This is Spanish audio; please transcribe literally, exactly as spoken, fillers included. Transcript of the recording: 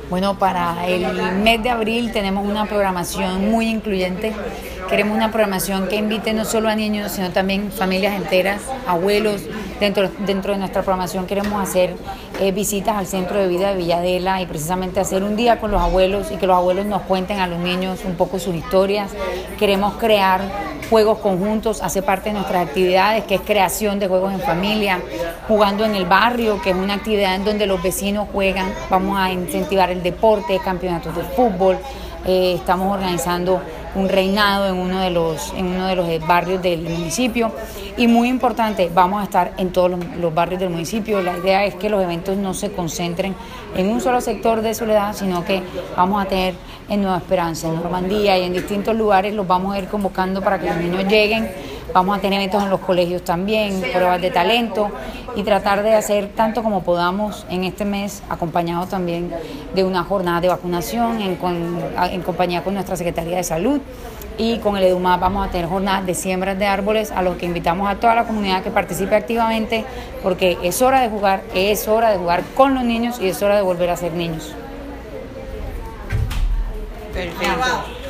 Bueno, para el mes de abril tenemos una programación muy incluyente. Queremos una programación que invite no solo a niños, sino también familias enteras, abuelos. Dentro, dentro de nuestra programación queremos hacer eh, visitas al Centro de Vida de Villadela y precisamente hacer un día con los abuelos y que los abuelos nos cuenten a los niños un poco sus historias. Queremos crear juegos conjuntos, hace parte de nuestras actividades, que es creación de juegos en familia, jugando en el barrio, que es una actividad en donde los vecinos juegan. Vamos a incentivar el deporte, campeonatos de fútbol. Eh, estamos organizando un reinado en uno de los en uno de los barrios del municipio y muy importante, vamos a estar en todos los, los barrios del municipio. La idea es que los eventos no se concentren en un solo sector de Soledad, sino que vamos a tener en Nueva Esperanza, en Normandía y en distintos lugares, los vamos a ir convocando para que los niños lleguen. Vamos a tener eventos en los colegios también, pruebas de talento y tratar de hacer tanto como podamos en este mes, acompañado también de una jornada de vacunación en, con, en compañía con nuestra Secretaría de Salud y con el EDUMAP vamos a tener jornadas de siembras de árboles a los que invitamos a toda la comunidad que participe activamente porque es hora de jugar, es hora de jugar con los niños y es hora de volver a ser niños. Perfecto.